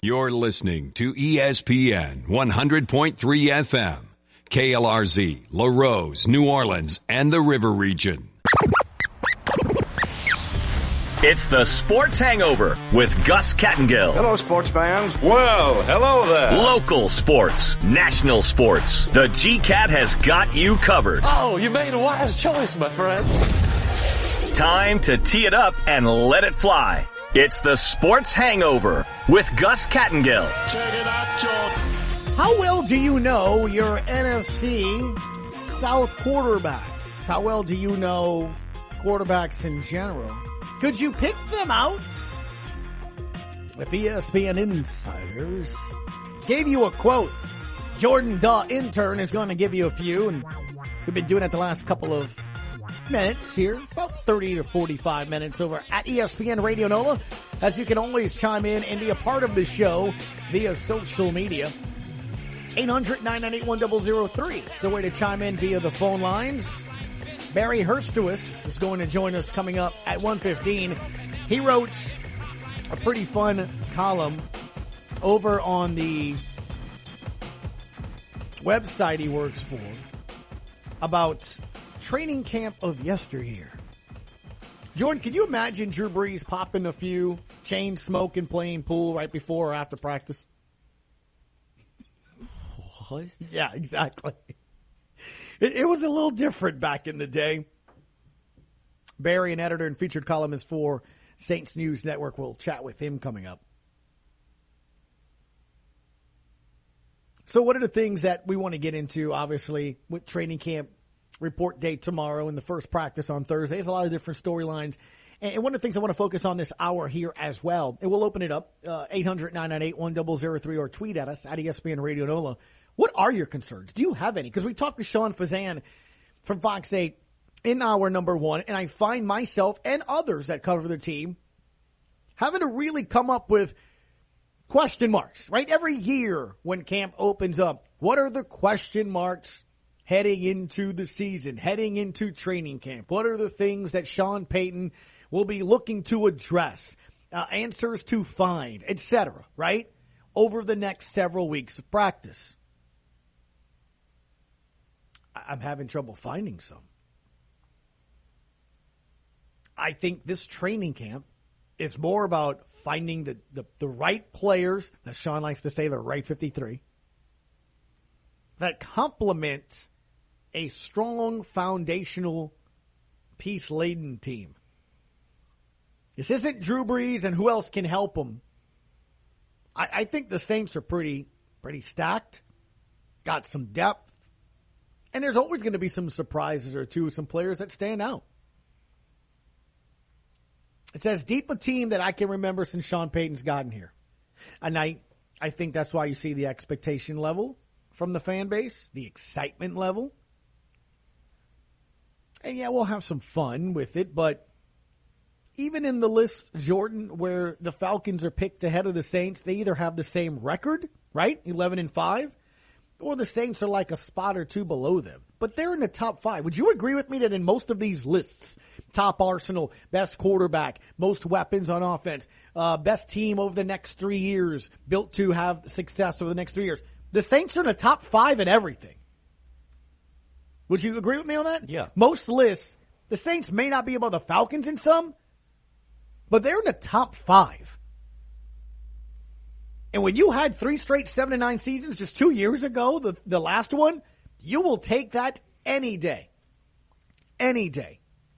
You're listening to ESPN 100.3 FM, KLRZ, LaRose, New Orleans, and the River Region. It's the Sports Hangover with Gus Kattengill. Hello, sports fans. Well, hello there. Local sports, national sports. The GCAT has got you covered. Oh, you made a wise choice, my friend. Time to tee it up and let it fly. It's the Sports Hangover with Gus Kattengill. Check it out, George. How well do you know your NFC South quarterbacks? How well do you know quarterbacks in general? Could you pick them out? If ESPN Insiders gave you a quote, Jordan, the intern, is going to give you a few, and we've been doing it the last couple of minutes here, about 30 to 45 minutes over at ESPN Radio NOLA, as you can always chime in and be a part of the show via social media. 800-998-1003 is the way to chime in via the phone lines. Barry Hurstowis is going to join us coming up at 1:15. He wrote a pretty fun column over on the website he works for about training camp of yesteryear. Jordan, can you imagine Drew Brees popping a few, chain smoking, playing pool right before or after practice? What? Yeah, exactly. It was a little different back in the day. Barry, an editor and featured columnist for Saints News Network, will chat with him coming up. So what are the things that we want to get into, obviously, with training camp report date tomorrow and the first practice on Thursday? There's a lot of different storylines. And one of the things I want to focus on this hour here as well, and we'll open it up, 800-998-1003, or tweet at us at ESPN Radio NOLA. What are your concerns? Do you have any? Because we talked to Sean Fazan from Fox 8 in hour number one, and I find myself and others that cover the team having to really come up with question marks, right? Every year when camp opens up, what are the question marks heading into the season, heading into training camp? What are the things that Sean Payton will be looking to address, answers to find, etc., right, over the next several weeks of practice? I'm having trouble finding some. I think this training camp is more about finding the right players, as Sean likes to say, the right 53, that complement a strong foundational piece-laden team. This isn't Drew Brees and who else can help them. I think the Saints are pretty stacked, got some depth, and there's always going to be some surprises or two, some players that stand out. It's as deep a team that I can remember since Sean Payton's gotten here. And I think that's why you see the expectation level from the fan base, the excitement level. And yeah, we'll have some fun with it, but even in the list, Jordan, where the Falcons are picked ahead of the Saints, they either have the same record, right, 11-5, or the Saints are like a spot or two below them. But they're in the top five. Would you agree with me that in most of these lists, top arsenal, best quarterback, most weapons on offense, best team over the next 3 years, built to have success over the next 3 years, the Saints are in the top five in everything? Would you agree with me on that? Yeah. Most lists, the Saints may not be above the Falcons in some, but they're in the top five. And when you had 3 straight 7-9 seasons just 2 years ago, the last one, you will take that any day. Any day.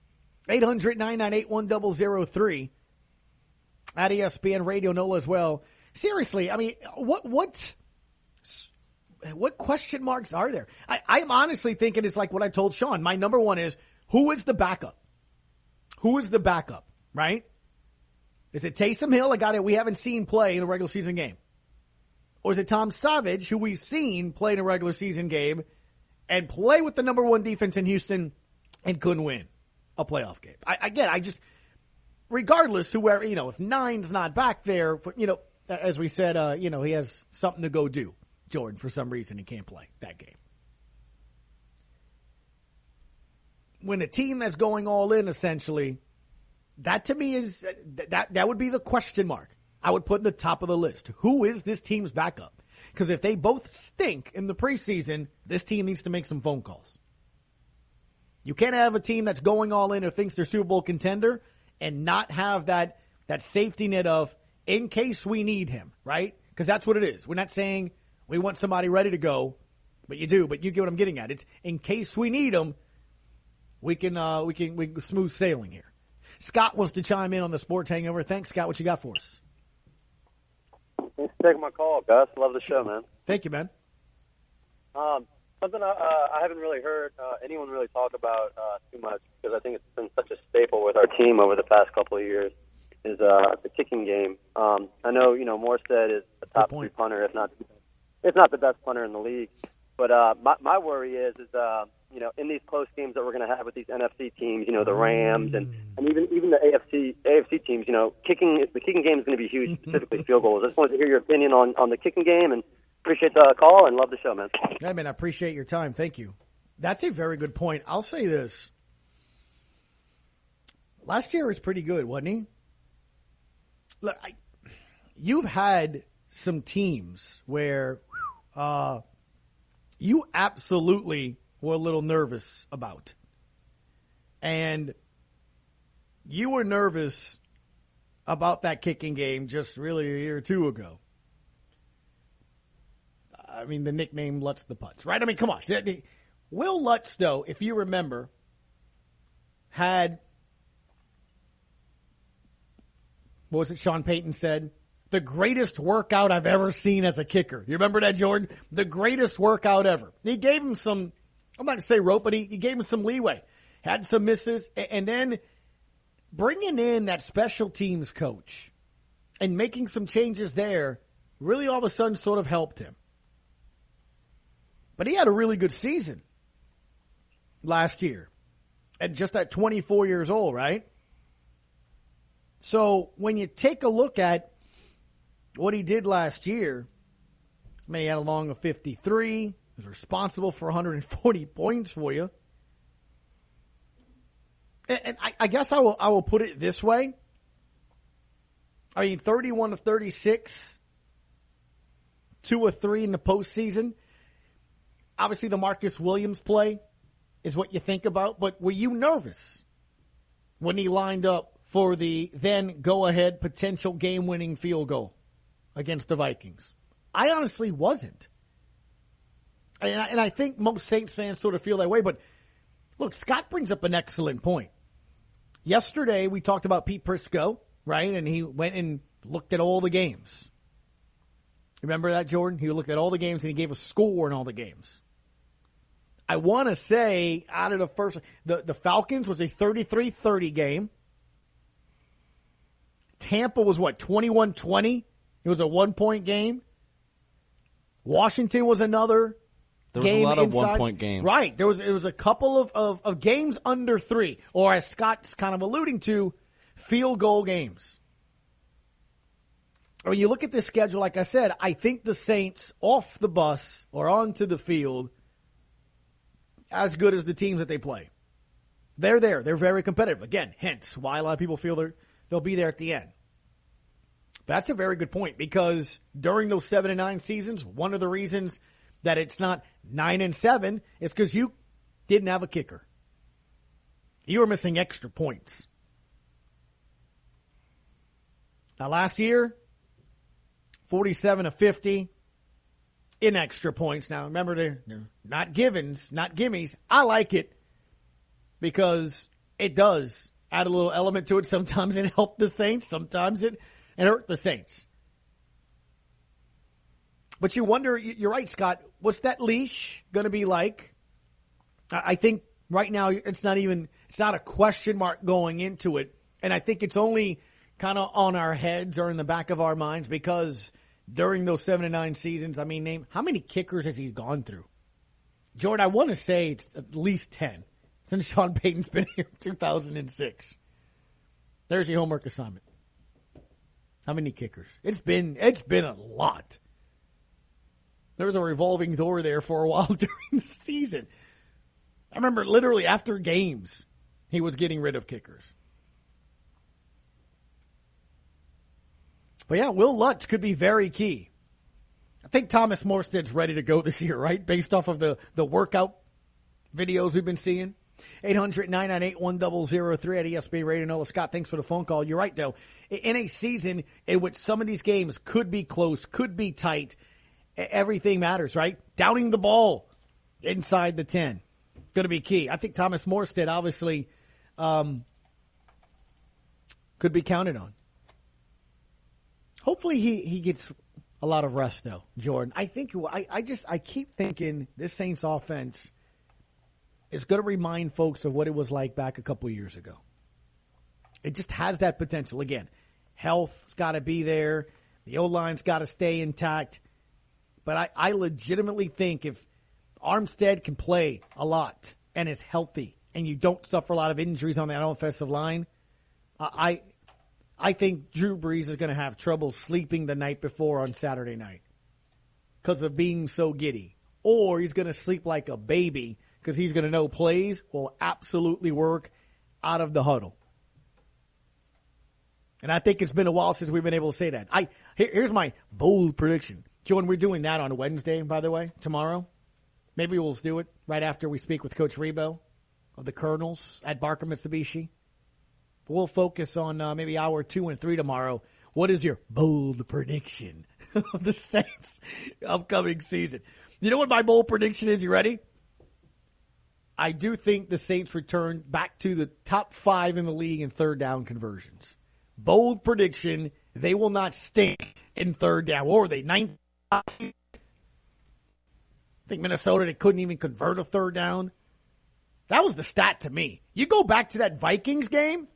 800-998-1003 at ESPN Radio NOLA as well. Seriously, I mean, what question marks are there? I'm honestly thinking it's like what I told Sean. My number one is, who is the backup? Who is the backup, right? Is it Taysom Hill, a guy that we haven't seen play in a regular season game? Or is it Tom Savage, who we've seen play in a regular season game and play with the number one defense in Houston and couldn't win a playoff game? I just, regardless whoever, if Nine's not back there, as we said, he has something to go do, Jordan, for some reason he can't play that game. When a team that's going all in, essentially, that to me is, that would be the question mark. I would put in the top of the list. Who is this team's backup? Because if they both stink in the preseason, this team needs to make some phone calls. You can't have a team that's going all in or thinks they're Super Bowl contender and not have that safety net of, in case we need him, right? Because that's what it is. We're not saying we want somebody ready to go, but you do. But you get what I'm getting at. It's in case we need him, we can smooth sailing here. Scott wants to chime in on the Sports Hangover. Thanks, Scott. What you got for us? Thanks for taking my call, Gus. Love the show, man. Thank you, man. Something I haven't really heard anyone really talk about too much, because I think it's been such a staple with our team over the past couple of years, is the kicking game. I know, Morstead is a top 3 punter, if not the best punter in the league. But my worry is in these close games that we're going to have with these NFC teams, the Rams and even the AFC teams, the kicking game is going to be huge, specifically field goals. I just wanted to hear your opinion on the kicking game, and appreciate the call and love the show, man. Hey, man, I appreciate your time. Thank you. That's a very good point. I'll say this. Last year was pretty good, wasn't he? Look, you've had some teams where you absolutely were a little nervous about. And you were nervous about that kicking game just really a year or two ago. I mean, the nickname Lutz the Putz, right? I mean, come on. Will Lutz, though, if you remember, had, what was it Sean Payton said? The greatest workout I've ever seen as a kicker. You remember that, Jordan? The greatest workout ever. He gave him some, I'm not going to say rope, but he gave him some leeway. Had some misses, and then bringing in that special teams coach and making some changes there really all of a sudden sort of helped him. But he had a really good season last year at just at 24 years old, right? So when you take a look at what he did last year, I mean, he had a long of 53. He was responsible for 140 points for you. And I guess I will put it this way. I mean, 31 of 36, 2 of 3 in the postseason. Obviously, the Marcus Williams play is what you think about, but were you nervous when he lined up for the then go-ahead potential game-winning field goal against the Vikings? I honestly wasn't. And I think most Saints fans sort of feel that way, but look, Scott brings up an excellent point. Yesterday, we talked about Pete Prisco, right? And he went and looked at all the games. Remember that, Jordan? He looked at all the games and he gave a score in all the games. I want to say out of the first, the Falcons was a 33-30 game. Tampa was what, 21-20? It was a 1-point game. Washington was another There was a lot of 1-point games. Right. It was a couple of games under 3, or as Scott's kind of alluding to, field goal games. When you look at this schedule, like I said, I think the Saints off the bus or onto the field as good as the teams that they play. They're there. They're very competitive. Again, hence why a lot of people feel they'll be there at the end. But that's a very good point, because during those 7-9 seasons, one of the reasons that it's not 9-7 is because you didn't have a kicker. You were missing extra points. Now last year, 47 of 50 in extra points. Now remember, they're not givens, not gimmies. I like it because it does add a little element to it. Sometimes it helped the Saints. Sometimes it hurt the Saints. But you wonder, you're right, Scott, what's that leash going to be like? I think right now it's not a question mark going into it. And I think it's only kind of on our heads or in the back of our minds because during those 7-9 seasons, I mean, name how many kickers has he gone through? Jordan, I want to say it's at least 10 since Sean Payton's been here in 2006. There's your homework assignment. How many kickers? It's been a lot. There was a revolving door there for a while during the season. I remember literally after games, he was getting rid of kickers. But yeah, Will Lutz could be very key. I think Thomas Morstead's ready to go this year, right? Based off of the workout videos we've been seeing. 800-998-1003 at ESPN Radio. Nola Scott, thanks for the phone call. You're right, though. In a season in which some of these games could be close, could be tight, everything matters, right? Downing the ball inside the 10. Going to be key. I think Thomas Morstead, obviously, could be counted on. Hopefully he gets a lot of rest, though, Jordan. I think I keep thinking this Saints offense is going to remind folks of what it was like back a couple of years ago. It just has that potential. Again, health's got to be there. The O-line's got to stay intact. But I legitimately think if Armstead can play a lot and is healthy and you don't suffer a lot of injuries on that offensive line, I think Drew Brees is going to have trouble sleeping the night before on Saturday night because of being so giddy. Or he's going to sleep like a baby because he's going to know plays will absolutely work out of the huddle. And I think it's been a while since we've been able to say that. Here's my bold prediction. Jordan, we're doing that on Wednesday, by the way, tomorrow. Maybe we'll do it right after we speak with Coach Rebo of the Colonels at Barker Mitsubishi. But we'll focus on maybe hour 2 and 3 tomorrow. What is your bold prediction of the Saints' upcoming season? You know what my bold prediction is? You ready? I do think the Saints return back to the top 5 in the league in third down conversions. Bold prediction, they will not stink in third down. Or were they 9th? I think Minnesota, they couldn't even convert a third down. That was the stat to me. You go back to that Vikings game,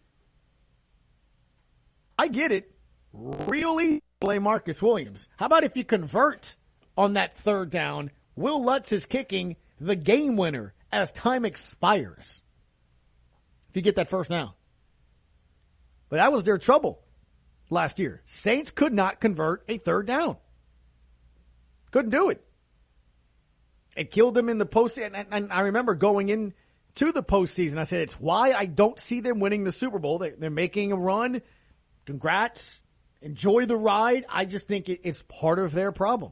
I get it. Really play Marcus Williams. How about if you convert on that third down, Will Lutz is kicking the game winner as time expires. If you get that first down. But that was their trouble last year. Saints could not convert a third down. Couldn't do it. It killed them in the postseason. And I remember going into the postseason, I said, it's why I don't see them winning the Super Bowl. They're making a run. Congrats. Enjoy the ride. I just think it's part of their problem.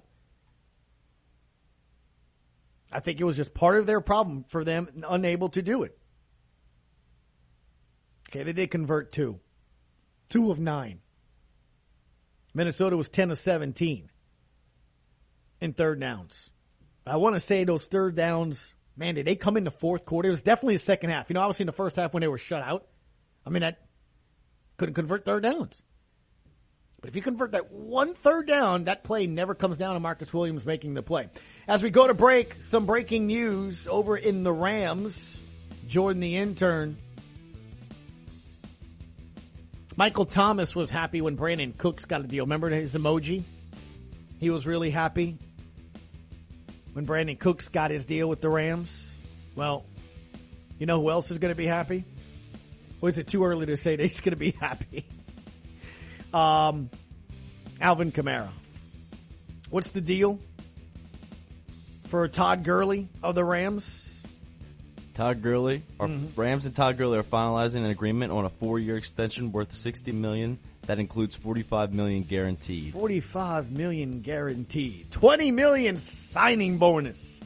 I think it was just part of their problem for them, unable to do it. Okay, they did convert 2. 2 of 9. Minnesota was 10 of 17 in third downs. I want to say those third downs, man, did they come in the fourth quarter? It was definitely the second half. You know, obviously in the first half when they were shut out, I mean, that couldn't convert third downs. But if you convert that one third down, that play never comes down to Marcus Williams making the play. As we go to break, some breaking news over in the Rams. Jordan, the intern. Michael Thomas was happy when Brandon Cooks got a deal. Remember his emoji? He was really happy when Brandon Cooks got his deal with the Rams. Well, you know who else is going to be happy? Or is it too early to say that he's going to be happy? Alvin Kamara. What's the deal for Todd Gurley of the Rams? Todd Gurley, Rams and Todd Gurley are finalizing an agreement on a 4-year extension worth $60 million. That includes $45 million guaranteed. $45 million guaranteed. $20 million signing bonus.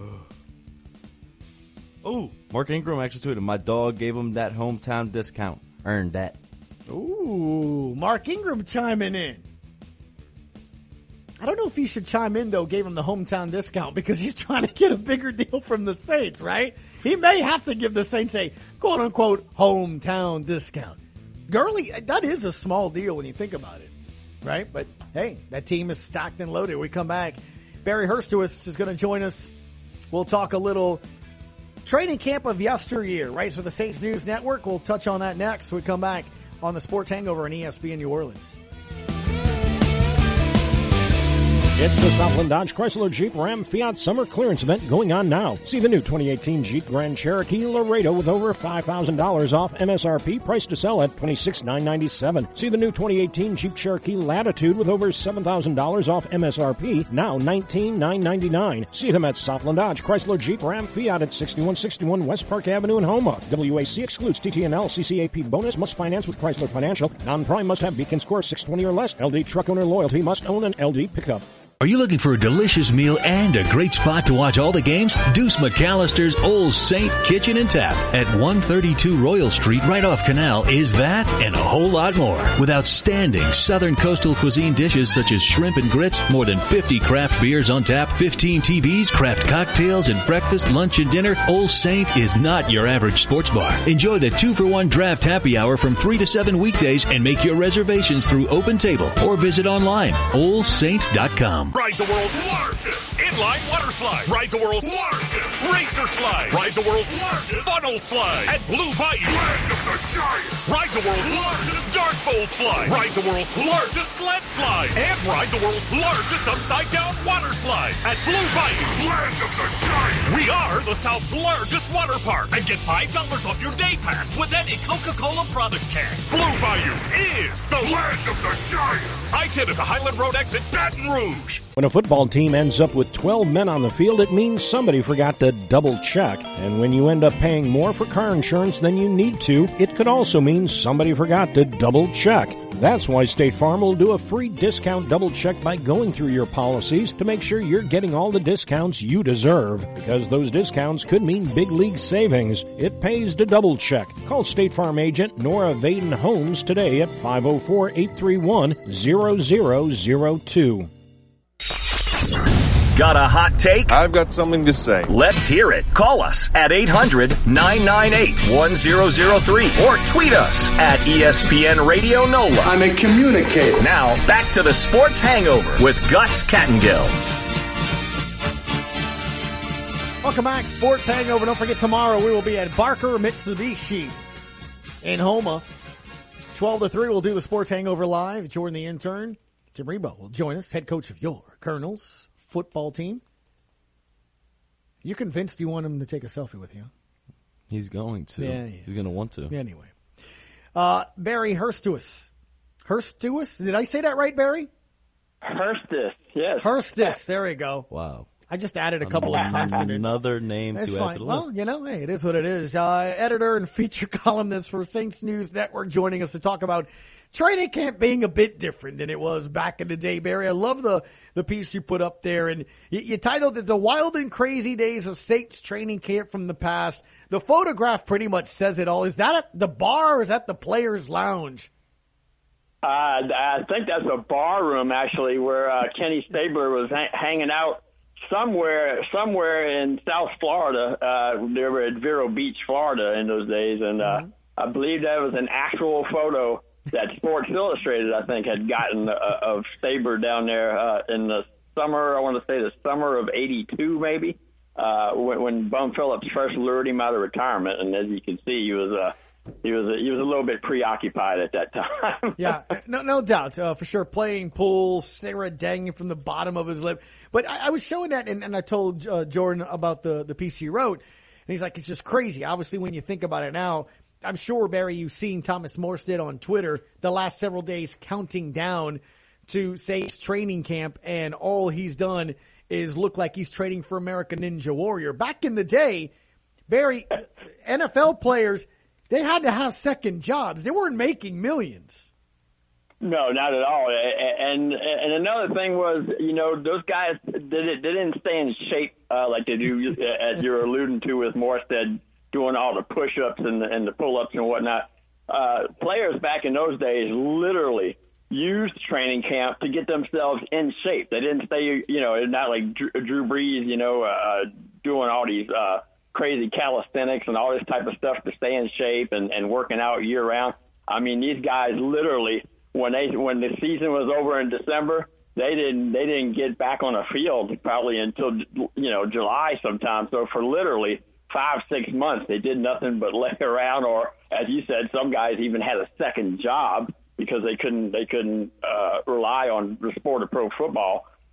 Oh, Mark Ingram actually tweeted, my dog gave him that hometown discount. Earned that. Ooh, Mark Ingram chiming in. I don't know if he should chime in, though, gave him the hometown discount because he's trying to get a bigger deal from the Saints, right? He may have to give the Saints a quote-unquote hometown discount. Gurley, that is a small deal when you think about it, right? But, hey, that team is stacked and loaded. We come back. Barry Hurstowitz is going to join us. We'll talk a little training camp of yesteryear, right? So the Saints News Network, we'll touch on that next. We come back on the Sports Hangover on ESPN New Orleans. It's the Southland Dodge Chrysler Jeep Ram Fiat Summer Clearance Event going on now. See the new 2018 Jeep Grand Cherokee Laredo with over $5,000 off MSRP, price to sell at $26,997. See the new 2018 Jeep Cherokee Latitude with over $7,000 off MSRP, now $19,999. See them at Southland Dodge Chrysler Jeep Ram Fiat at 6161 West Park Avenue in Houma. WAC excludes TTNL, CCAP bonus, must finance with Chrysler Financial. Non-prime must have Beacon score 620 or less. LD truck owner loyalty must own an LD pickup. Are you looking for a delicious meal and a great spot to watch all the games? Deuce McAllister's Old Saint Kitchen and Tap at 132 Royal Street right off Canal is that and a whole lot more. With outstanding Southern coastal cuisine dishes such as shrimp and grits, more than 50 craft beers on tap, 15 TVs, craft cocktails, and breakfast, lunch, and dinner, Old Saint is not your average sports bar. Enjoy the 2-for-1 draft happy hour from 3 to 7 weekdays and make your reservations through Open Table or visit online, oldsaint.com. Ride the world's largest inline water slide. Ride the world's largest razor slide. Ride the world's largest funnel slide at Blue Bayou. Land of the Giants. Ride the world's largest dart bowl slide. Ride the world's largest sled slide. And ride the world's largest upside-down water slide at Blue Bayou. Land of the Giants. We are the South's largest water park. And get $5 off your day pass with any Coca-Cola product can. Blue Bayou is the land of the Giants. I-10 at the Highland Road exit, Baton Rouge. When a football team ends up with 12 men on the field, it means somebody forgot to double check. And when you end up paying more for car insurance than you need to, it could also mean somebody forgot to double check. That's why State Farm will do a free discount double check by going through your policies to make sure you're getting all the discounts you deserve. Because those discounts could mean big league savings. It pays to double check. Call State Farm agent Nora Vaden Holmes today at 504-831-0002. Got a hot take? I've got something to say. Let's hear it. Call us at 800-998-1003 or tweet us at ESPN Radio NOLA. I'm a communicator. Now, back to the Sports Hangover with Gus Kattengill. Welcome back, Sports Hangover. Don't forget, tomorrow we will be at Barker Mitsubishi in Houma. 12 to 3, we'll do the Sports Hangover live. Jordan the intern, Jim Rebo, will join us, head coach of your Colonels football team. You convinced you want him to take a selfie with you? He's going to. Yeah. He's going to want to. Anyway. Barry Hurstuis. Hurstuis? Did I say that right, Barry? Hurstis, yes. Hurstis, there we go. Wow. I just added a couple of consonants. Another name to add to the list. Well, you know, hey, it is what it is. Editor and feature columnist for Saints News Network joining us to talk about training camp being a bit different than it was back in the day, Barry. I love the piece you put up there, and you titled it The Wild and Crazy Days of Saints Training Camp from the Past. The photograph pretty much says it all. Is that at the bar or is that the Players' Lounge? I think that's a bar room, actually, where Kenny Stabler was hanging out somewhere in South Florida. They were at Vero Beach, Florida in those days, and I believe that was an actual photo that Sports Illustrated, I think, had gotten of Stabler down there in the summer, I want to say the summer of '82 maybe, when Bum Phillips first lured him out of retirement. And as you can see, he was a little bit preoccupied at that time. Yeah, no doubt, for sure. Playing pool, Sarah dangling from the bottom of his lip. But I was showing that, and I told Jordan about the piece he wrote, and he's like, it's just crazy. Obviously, when you think about it now, I'm sure, Barry, you've seen Thomas Morstead on Twitter the last several days counting down to Saints training camp, and all he's done is look like he's training for American Ninja Warrior. Back in the day, Barry, NFL players, they had to have second jobs. They weren't making millions. No, not at all. And another thing was, you know, those guys didn't stay in shape like they do, as you're alluding to with Morstead, doing all the push-ups and the pull-ups and whatnot. Players back in those days literally used training camp to get themselves in shape. They didn't stay, you know, not like Drew Brees, you know, doing all these crazy calisthenics and all this type of stuff to stay in shape and working out year-round. I mean, these guys literally, when the season was over in December, they didn't get back on the field probably until, you know, July sometime. So for literally 5-6 months, they did nothing but lay around, or as you said, some guys even had a second job because they couldn't rely on the sport of pro football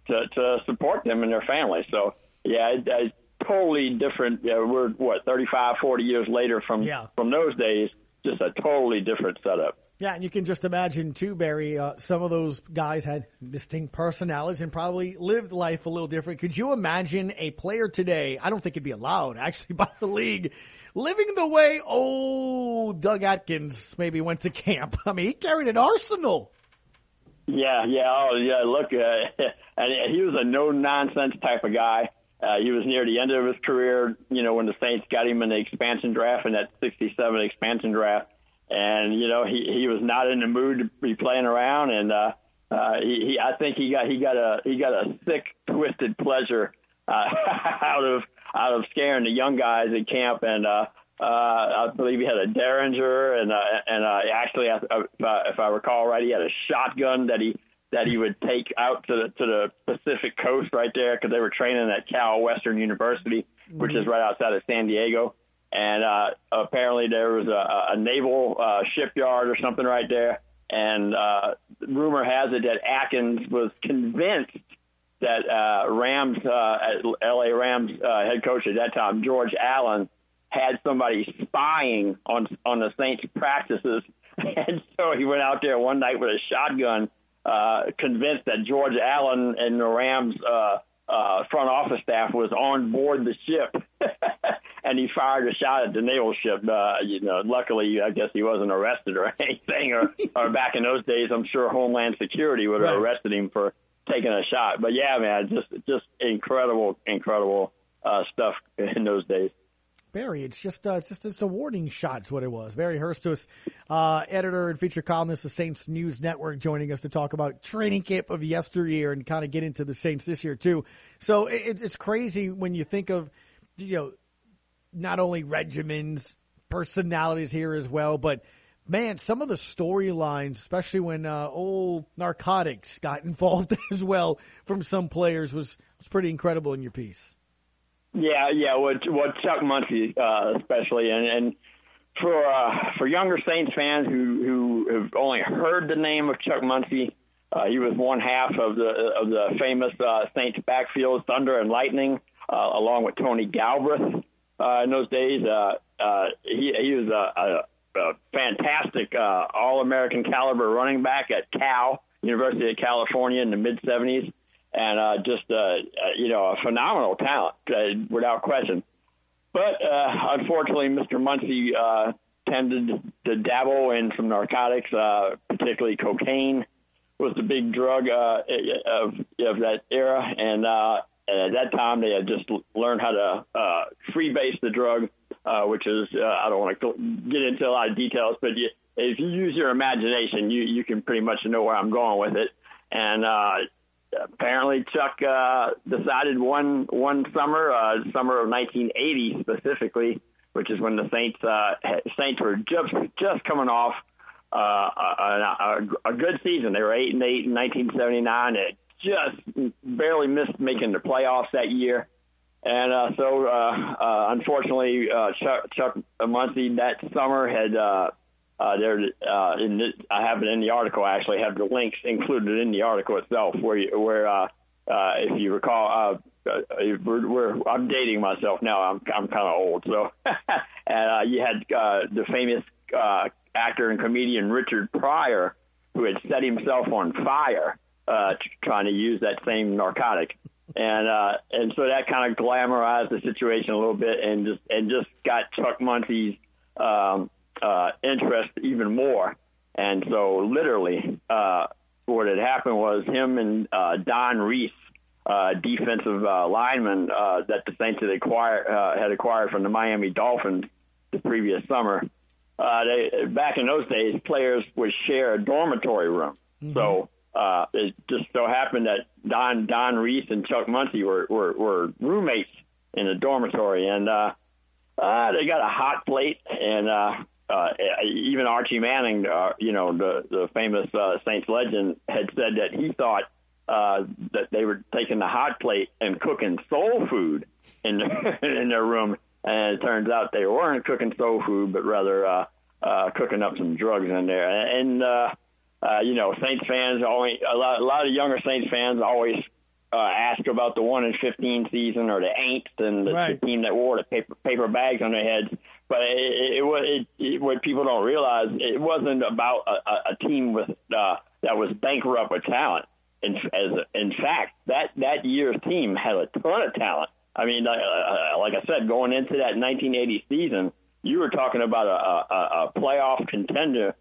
to support them and their families. So, yeah, it's totally different. We're, 35, 40 years later from those days, just a totally different setup. Yeah, and you can just imagine, too, Barry, some of those guys had distinct personalities and probably lived life a little different. Could you imagine a player today, I don't think it'd be allowed, actually, by the league, living the way Doug Atkins maybe went to camp? I mean, he carried an arsenal. Yeah. Look, and he was a no-nonsense type of guy. He was near the end of his career, when the Saints got him in the expansion draft, in that 67 expansion draft. And, he was not in the mood to be playing around. And, I think he got a sick, twisted pleasure, out of scaring the young guys at camp. And, I believe he had a Derringer and actually, if I recall right, he had a shotgun that he would take out to the Pacific Coast right there, because they were training at Cal Western University, which is right outside of San Diego. And apparently there was a naval shipyard or something right there. And rumor has it that Atkins was convinced that L.A. Rams head coach at that time, George Allen, had somebody spying on the Saints practices. And so he went out there one night with a shotgun, convinced that George Allen and the Rams front office staff was on board the ship. And he fired a shot at the naval ship. Luckily, I guess he wasn't arrested or anything. Or back in those days, I'm sure Homeland Security would have arrested him for taking a shot. But yeah, man, just incredible stuff in those days. Barry, it's a warning shot is what it was. Barry Hurstus, editor and feature columnist of Saints News Network, joining us to talk about training camp of yesteryear and kind of get into the Saints this year too. So it's crazy when you think of, not only regimens, personalities here as well, but man, some of the storylines, especially when old narcotics got involved as well from some players, was pretty incredible in your piece. Yeah. What Chuck Muncie, especially, and for younger Saints fans who have only heard the name of Chuck Muncie, he was one half of the famous Saints backfield Thunder and Lightning, along with Tony Galbraith. In those days, he was a fantastic All-American caliber running back at Cal, University of California, in the mid-'70s. And just a phenomenal talent, without question. But unfortunately, Mr. Muncie tended to dabble in some narcotics, particularly cocaine was the big drug of that era. And at that time, they had just learned how to freebase the drug, which is, I don't want to get into a lot of details, but if you use your imagination, you can pretty much know where I'm going with it. And apparently, Chuck decided one summer, summer of 1980 specifically, which is when the Saints were just coming off a good season. They were 8-8 in 1979. It just barely missed making the playoffs that year, and so unfortunately, Chuck Muncie that summer had. I have it in the article. I actually have the links included in the article itself, where if you recall, I'm dating myself now. I'm kind of old, so and you had the famous actor and comedian Richard Pryor, who had set himself on fire trying to use that same narcotic, and so that kind of glamorized the situation a little bit, and just got Chuck Muncie's interest even more. And so literally what had happened was him and Don Reese, defensive lineman that the Saints had acquired from the Miami Dolphins the previous summer. Back in those days, players would share a dormitory room. Mm-hmm. So it just so happened that Don Reese and Chuck Muncie were roommates in a dormitory, and they got a hot plate, and even Archie Manning, the famous Saints legend, had said that he thought that they were taking the hot plate and cooking soul food in their room, and it turns out they weren't cooking soul food, but rather cooking up some drugs in there. And Saints fans a lot of younger Saints fans always about the 1-15 season or the Aints and the team that wore the paper bags on their heads. But what people don't realize, it wasn't about a team with that was bankrupt with talent. In fact, that year's team had a ton of talent. I mean, like I said, going into that 1980 season, you were talking about a playoff contender.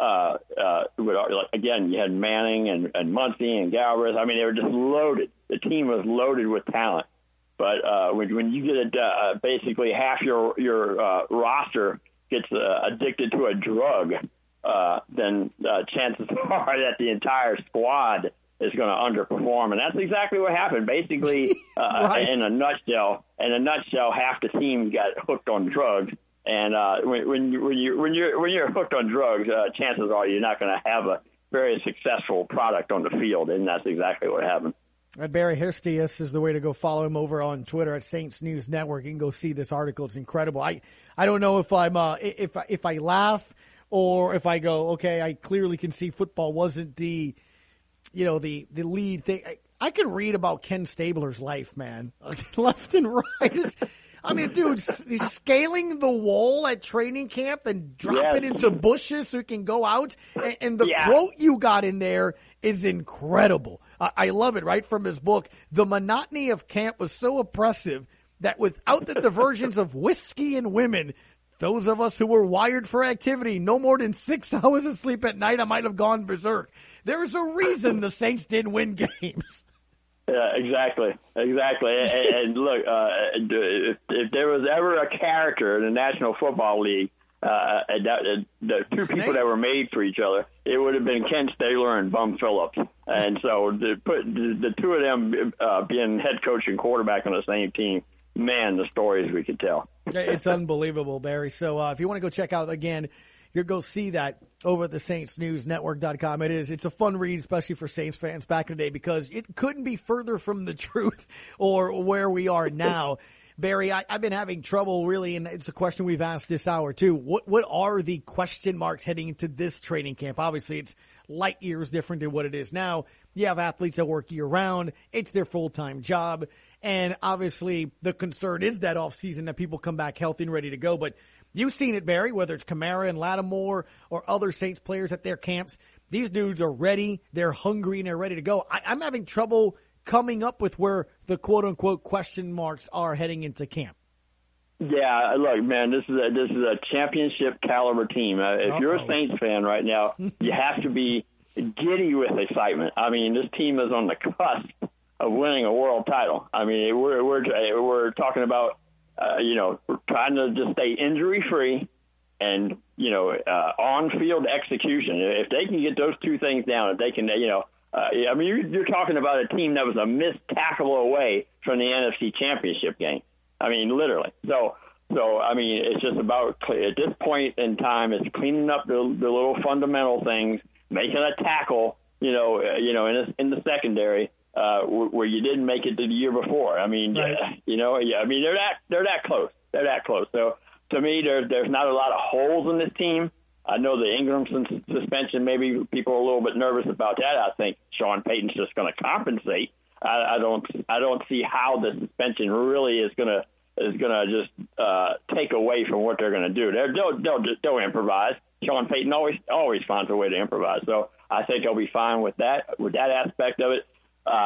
Again, you had Manning and Muncie and Galbraith. I mean, they were just loaded. The team was loaded with talent. But when you get basically half your roster gets addicted to a drug, then chances are that the entire squad is going to underperform, and that's exactly what happened. Basically, in a nutshell, half the team got hooked on drugs. And when you're hooked on drugs, chances are you're not going to have a very successful product on the field, and that's exactly what happened. Barry Histius is the way to go. Follow him over on Twitter at Saints News Network. You can go see this article. It's incredible. I don't know if I'm if I laugh or if I go, okay, I clearly can see football wasn't the lead thing. I can read about Ken Stabler's life, man, left and right. I mean, dude, he's scaling the wall at training camp and dropping into bushes so he can go out. And the quote you got in there is incredible. I love it, right, from his book. The monotony of camp was so oppressive that without the diversions of whiskey and women, those of us who were wired for activity, no more than 6 hours of sleep at night, I might have gone berserk. There's a reason the Saints didn't win games. Yeah, exactly. And look, if there was ever a character in the National Football League, the two people that were made for each other, it would have been Ken Stabler and Bum Phillips. And so to put the two of them being head coach and quarterback on the same team, man, the stories we could tell. It's unbelievable, Barry. So if you want to go check out again, you go see that over at the SaintsNewsNetwork.com. It's a fun read, especially for Saints fans back in the day, because it couldn't be further from the truth or where we are now. Barry, I've been having trouble really, and it's a question we've asked this hour too. What are the question marks heading into this training camp? Obviously, it's light years different than what it is now. You have athletes that work year round. It's their full-time job. And obviously the concern is that off season that people come back healthy and ready to go. But you've seen it, Barry, whether it's Kamara and Lattimore or other Saints players at their camps. These dudes are ready. They're hungry and they're ready to go. I'm having trouble coming up with where the quote-unquote question marks are heading into camp. Yeah, look, man, this is a championship caliber team. If you're a Saints fan right now, you have to be giddy with excitement. I mean, this team is on the cusp of winning a world title. I mean, we're talking about we're trying to just stay injury-free and on-field execution. If they can get those two things down, if they can, I mean, you're talking about a team that was a missed tackle away from the NFC Championship game. I mean, literally. So I mean, it's just about at this point in time, it's cleaning up the little fundamental things, making a tackle, in the secondary where you didn't make it the year before. I mean, right. I mean, they're that close. They're that close. So to me, there's not a lot of holes in this team. I know the Ingram suspension, maybe people are a little bit nervous about that. I think Sean Payton's just going to compensate. I don't see how the suspension really is going to just take away from what they're going to do. They'll improvise. Sean Payton always finds a way to improvise. So I think they'll be fine with that aspect of it.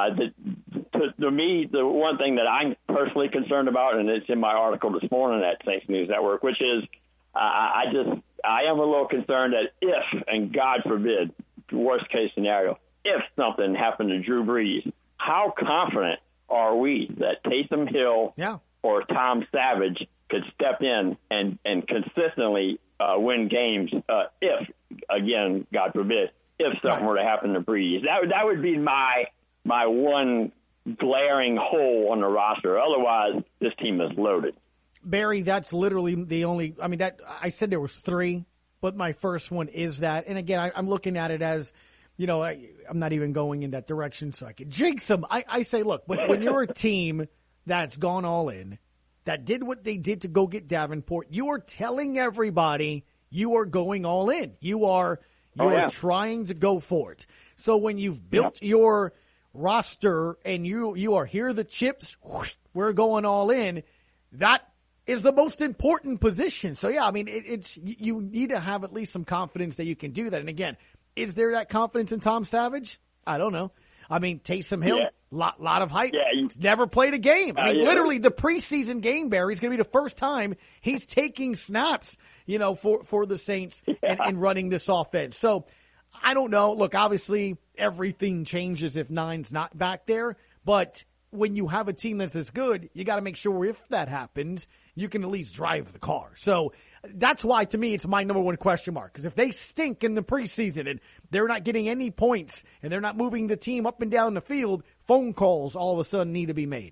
To me, the one thing that I'm personally concerned about, and it's in my article this morning at Saints News Network, which is I am a little concerned that if, and God forbid, worst case scenario, if something happened to Drew Brees, how confident are we that Taysom Hill or Tom Savage could step in and consistently win games if, again, God forbid, if something were to happen to Brees? That would be my one glaring hole on the roster. Otherwise, this team is loaded. Barry, that's literally the only – I mean, that I said there was three, but my first one is that. And, again, I'm looking at it as, I'm not even going in that direction so I can jinx them. I say, look, when you're a team that's gone all in, that did what they did to go get Davenport, you are telling everybody you are going all in. You are trying to go for it. So when you've built your roster and you are here are the chips, whoosh, we're going all in, that is the most important position. So yeah, I mean, you need to have at least some confidence that you can do that. And again, is there that confidence in Tom Savage? I don't know. I mean, Taysom Hill, lot of hype. Yeah, he's never played a game. I mean, literally the preseason game, Barry, is going to be the first time he's taking snaps, for the Saints and running this offense. So I don't know. Look, obviously everything changes if Nine's not back there, but when you have a team that's as good, you got to make sure if that happens, you can at least drive the car. So that's why, to me, it's my number one question mark. Because if they stink in the preseason and they're not getting any points and they're not moving the team up and down the field, phone calls all of a sudden need to be made.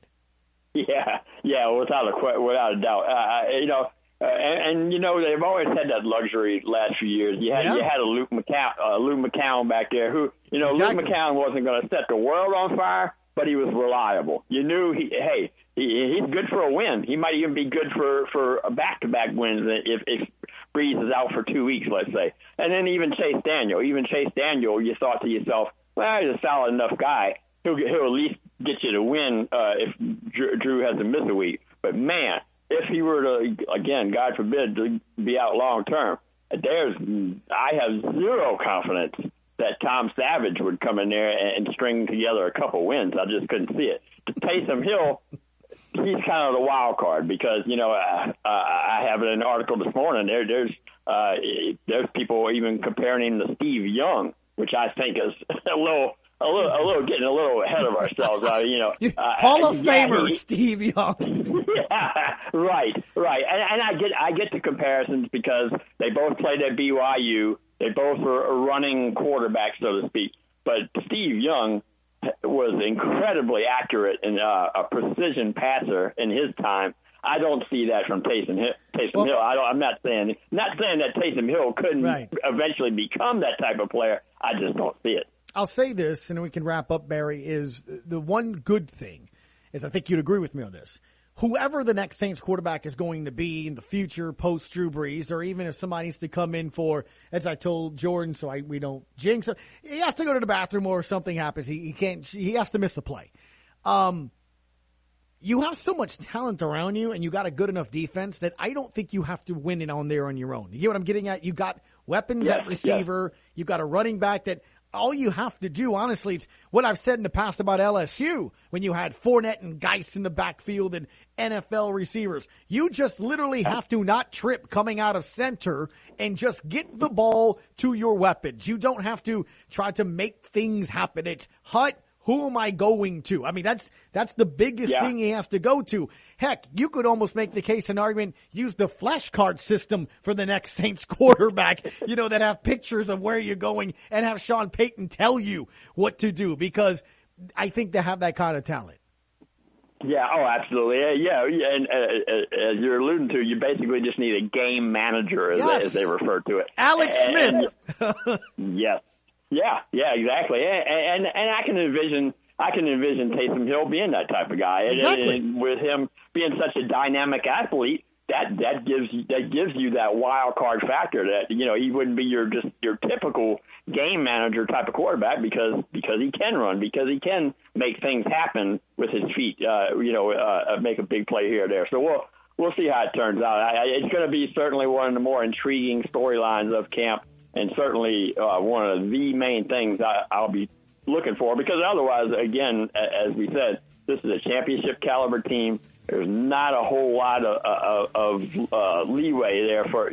Yeah, without a doubt. And they've always had that luxury last few years. You had a Luke McCown back there who, exactly. Luke McCown wasn't going to set the world on fire, but he was reliable. You knew he's good for a win. He might even be good for a back-to-back wins if Breeze is out for 2 weeks, let's say. And then even Chase Daniel, you thought to yourself, well, he's a solid enough guy. He'll at least get you to win if Drew has to miss a week. But man, if he were to, again, God forbid, to be out long term, I have zero confidence that Tom Savage would come in there and string together a couple wins. I just couldn't see it. Taysom Hill, he's kind of the wild card because, I have an article this morning. There's people even comparing him to Steve Young, which I think is a little getting a little ahead of ourselves. Hall of Famer Steve Young. Yeah, right. And I get the comparisons because they both played at BYU. They both were running quarterbacks, so to speak. But Steve Young was incredibly accurate and a precision passer in his time. I don't see that from Taysom Hill. I'm not saying that Taysom Hill couldn't eventually become that type of player. I just don't see it. I'll say this, and we can wrap up, Barry, is the one good thing is I think you'd agree with me on this. Whoever the next Saints quarterback is going to be in the future post Drew Brees, or even if somebody needs to come in for, as I told Jordan, we don't jinx him, he has to go to the bathroom or something happens. He has to miss a play. You have so much talent around you and you got a good enough defense that I don't think you have to win it on there on your own. You get what I'm getting at? You got weapons at receiver. You got a running back that all you have to do, honestly, it's what I've said in the past about LSU when you had Fournette and Geis in the backfield and NFL receivers. You just literally have to not trip coming out of center and just get the ball to your weapons. You don't have to try to make things happen. It's Hut. Who am I going to? I mean, that's the biggest thing he has to go to. Heck, you could almost make the case and argument, use the flashcard system for the next Saints quarterback, that have pictures of where you're going and have Sean Payton tell you what to do, because I think they have that kind of talent. Yeah, absolutely. Yeah. And as you're alluding to, you basically just need a game manager, as they refer to it. Alex Smith. Yes. Yeah, exactly. And I can envision Taysom Hill being that type of guy. Exactly. And with him being such a dynamic athlete, that gives you that wild card factor that, he wouldn't be your typical game manager type of quarterback because he can run, because he can make things happen with his feet, make a big play here or there. So we'll see how it turns out. It's going to be certainly one of the more intriguing storylines of camp. And certainly one of the main things I'll be looking for, because otherwise, again, as we said, this is a championship caliber team. There's not a whole lot of leeway there for,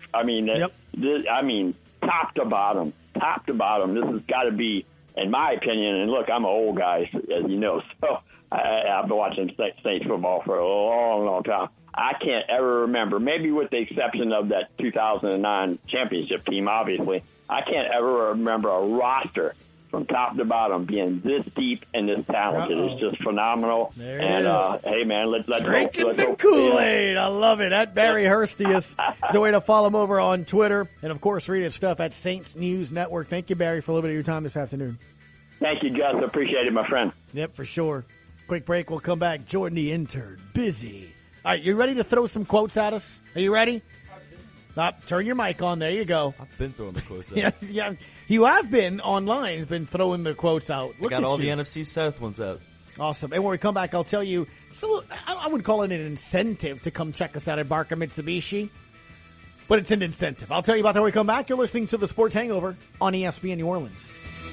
top to bottom, this has got to be, in my opinion, and look, I'm an old guy, as you know, so I've been watching Saints football for a long, long time. I can't ever remember, maybe with the exception of that 2009 championship team, obviously, I can't ever remember a roster from top to bottom being this deep and this talented. It's just phenomenal. Hey, man, let's drinking the Kool-Aid. I love it. At Barry Hurstius is the way to follow him over on Twitter. And, of course, read his stuff at Saints News Network. Thank you, Barry, for a little bit of your time this afternoon. Thank you, Gus. Appreciate it, my friend. Yep, for sure. Quick break. We'll come back. Jordan the intern, busy. All right, you ready to throw some quotes at us? Are you ready? Turn your mic on. There you go. I've been throwing the quotes out. Yeah, you have been online. Been throwing the quotes out. I got all the NFC South ones out. Awesome. And when we come back, I'll tell you, I would call it an incentive to come check us out at Barker Mitsubishi, but it's an incentive. I'll tell you about that when we come back. You're listening to the Sports Hangover on ESPN New Orleans.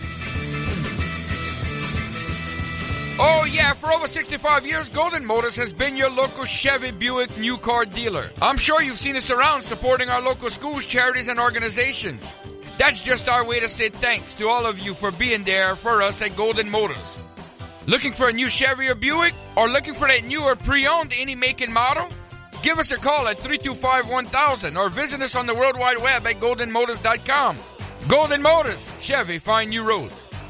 Oh yeah, for over 65 years, Golden Motors has been your local Chevy Buick new car dealer. I'm sure you've seen us around supporting our local schools, charities, and organizations. That's just our way to say thanks to all of you for being there for us at Golden Motors. Looking for a new Chevy or Buick? Or looking for that new or pre-owned any make and model? Give us a call at 325-1000 or visit us on the World Wide Web at goldenmotors.com. Golden Motors, Chevy, find new roads.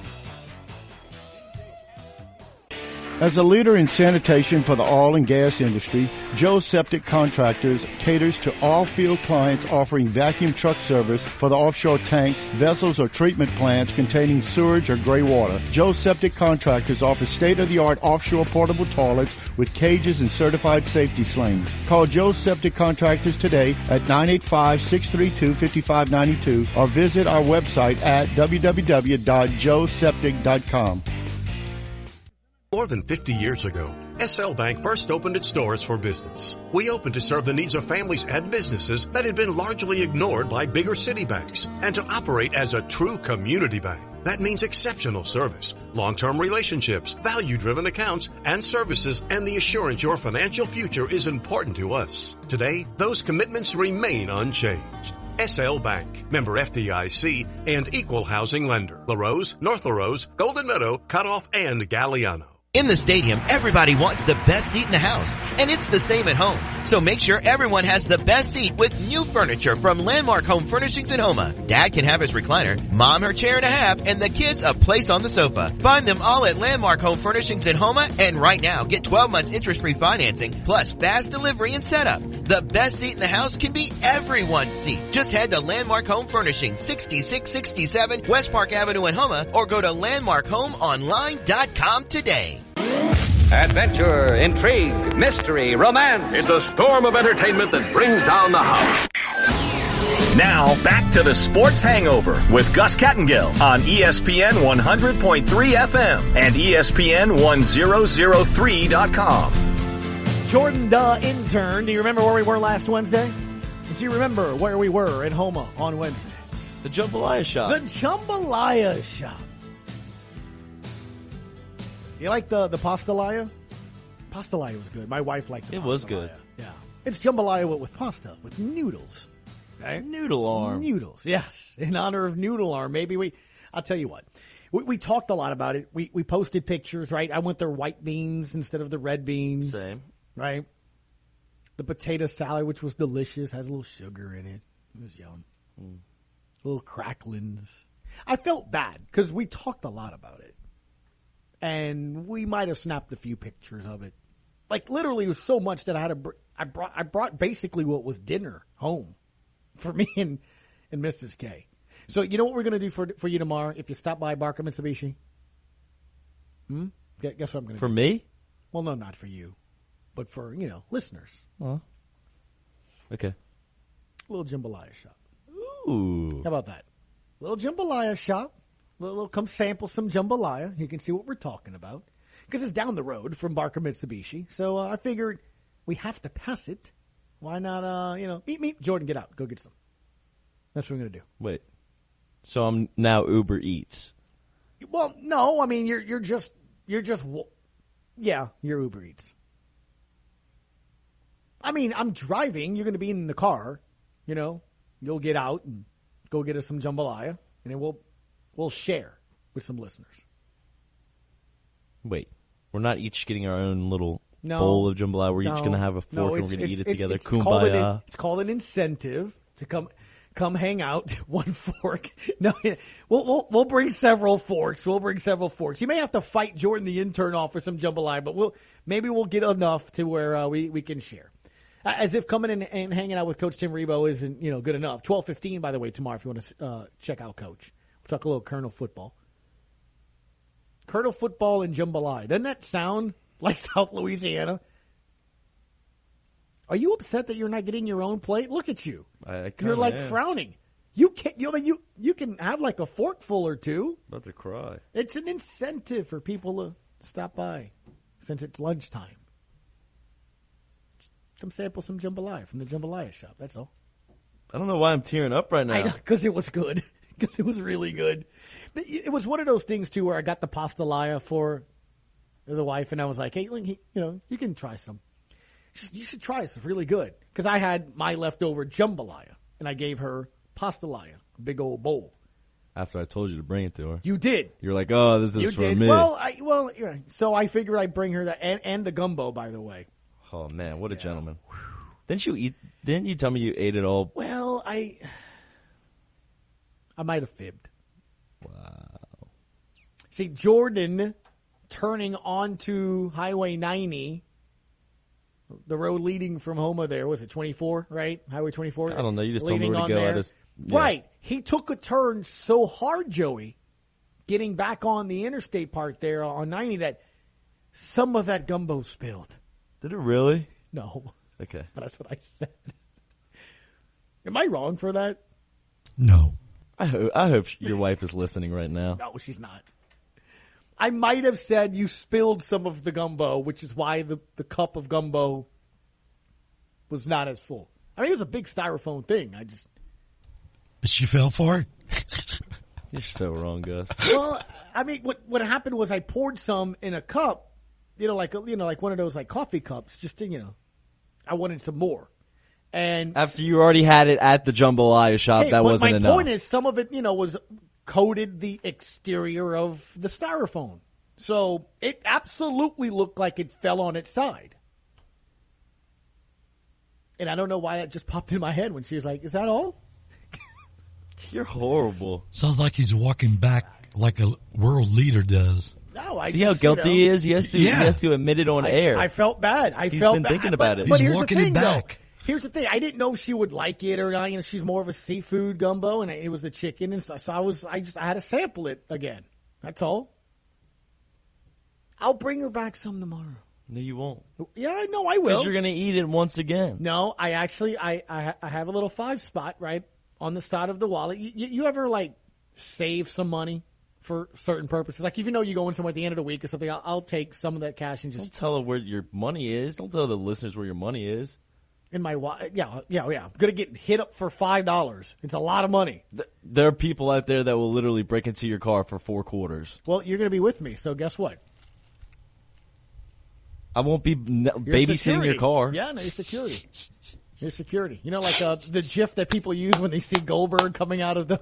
As a leader in sanitation for the oil and gas industry, Joe Septic Contractors caters to all field clients offering vacuum truck service for the offshore tanks, vessels, or treatment plants containing sewage or gray water. Joe Septic Contractors offers state-of-the-art offshore portable toilets with cages and certified safety slings. Call Joe Septic Contractors today at 985-632-5592 or visit our website at www.joeseptic.com. More than 50 years ago, SL Bank first opened its doors for business. We opened to serve the needs of families and businesses that had been largely ignored by bigger city banks and to operate as a true community bank. That means exceptional service, long-term relationships, value-driven accounts and services, and the assurance your financial future is important to us. Today, those commitments remain unchanged. SL Bank, member FDIC, and equal housing lender. LaRose, North LaRose, Golden Meadow, Cutoff, and Galliano. In the stadium, everybody wants the best seat in the house, and it's the same at home. So make sure everyone has the best seat with new furniture from Landmark Home Furnishings in Houma. Dad can have his recliner, Mom her chair and a half, and the kids a place on the sofa. Find them all at Landmark Home Furnishings in Houma, and right now, get 12 months interest-free financing, plus fast delivery and setup. The best seat in the house can be everyone's seat. Just head to Landmark Home Furnishings, 6667 West Park Avenue in Houma, or go to landmarkhomeonline.com today. Adventure, intrigue, mystery, romance. It's a storm of entertainment that brings down the house. Now, back to the Sports Hangover with Gus Kattengell on ESPN 100.3 FM and ESPN 1003.com. Jordan, the intern. Do you remember where we were last Wednesday? Do you remember where we were in Houma on Wednesday? The Jambalaya Shop. The Jambalaya Shop. You like the pastalaya? Pastalaya was good. My wife liked it. It was good. Yeah. It's jambalaya with pasta, with noodles. Right? Noodle arm. Noodles, yes. In honor of Noodle Arm. I'll tell you what. We talked a lot about it. We posted pictures, right? I went their white beans instead of the red beans. Same. Right? The potato salad, which was delicious, has a little sugar in it. It was yum. Little cracklings. I felt bad because we talked a lot about it. And we might have snapped a few pictures of it. Like, literally, it was so much that I brought basically what was dinner home for me and Mrs. K. So, you know what we're going to do for you tomorrow if you stop by Barker Mitsubishi? Guess what I'm going to do? For me? Well, no, not for you. But for, listeners. Oh. Okay. A little jambalaya shop. Ooh. How about that? Little jambalaya shop. Come sample some jambalaya. You can see what we're talking about. Because it's down the road from Barker Mitsubishi. So I figured we have to pass it. Why not, meet Jordan, get out. Go get some. That's what we're going to do. Wait. So I'm now Uber Eats. Well, no. I mean, you're just you're Uber Eats. I mean, I'm driving. You're going to be in the car. You'll get out and go get us some jambalaya. And then we'll share with some listeners. Wait, we're not each getting our own little bowl of jambalaya. We're each going to have a fork and we're going to eat it together. Kumbaya. It's called an incentive to come hang out. One fork. No, we'll bring several forks. You may have to fight Jordan, the intern, off for some jambalaya, but maybe we'll get enough to where we can share. As if coming in and hanging out with Coach Tim Rebo isn't good enough. 12:15, by the way, tomorrow if you want to check out Coach. Talk a little Colonel football. Colonel football and jambalaya. Doesn't that sound like South Louisiana? Are you upset that you're not getting your own plate? Look at you. You're like am. frowning. You can't. You can have like a forkful or two. About to cry. It's an incentive for people to stop by, since it's lunchtime. Just come sample some jambalaya from the jambalaya shop. That's all. I don't know why I'm tearing up right now. Because it was good. Because it was really good. But it was one of those things too where I got the pastalaya for the wife, and I was like, "Hey, you can try some. You should try this. It's really good." Because I had my leftover jambalaya, and I gave her pastalaya, a big old bowl. After I told you to bring it to her. You did. You're like, oh, this is for me. Well, so I figured I'd bring her that, and the gumbo, by the way. Oh, man, what a gentleman. Didn't you tell me you ate it all? Well, I might have fibbed. Wow. See, Jordan turning onto Highway 90, the road leading from Houma there, was it 24, right? Highway 24? I don't know. You just told me where to go. Right. He took a turn so hard, Joey, getting back on the interstate part there on 90 that some of that gumbo spilled. Did it really? No. Okay. But that's what I said. Am I wrong for that? No. I hope your wife is listening right now. No, she's not. I might have said you spilled some of the gumbo, which is why the cup of gumbo was not as full. I mean, it was a big styrofoam thing. But she fell for it? You're so wrong, Gus. Well, I mean, what happened was I poured some in a cup, like one of those like coffee cups, just to, I wanted some more. And after you already had it at the jambalaya shop, that wasn't enough. My point is, some of it, was coated the exterior of the styrofoam. So it absolutely looked like it fell on its side. And I don't know why that just popped in my head when she was like, "Is that all?" You're horrible. Sounds like he's walking back like a world leader does. No, See how guilty he is? He has to admit it on air. I felt bad. He's been thinking about it. But he's walking it back. Here's the thing. I didn't know she would like it or not. She's more of a seafood gumbo, and it was the chicken and stuff. So I had to sample it again. That's all. I'll bring her back some tomorrow. No, you won't. Yeah, I know I will. Because you're going to eat it once again. No, I actually I have a little 5 spot right on the side of the wallet. You ever save some money for certain purposes? Like if you go in somewhere at the end of the week or something, I'll take some of that cash and just don't tell her where your money is. Don't tell the listeners where your money is. In my wallet, yeah. I'm gonna get hit up for $5. It's a lot of money. There are people out there that will literally break into your car for $4. Well, you're gonna be with me, so guess what? I won't be babysitting your car. Yeah, no, you're security. You're security. Like the GIF that people use when they see Goldberg coming out of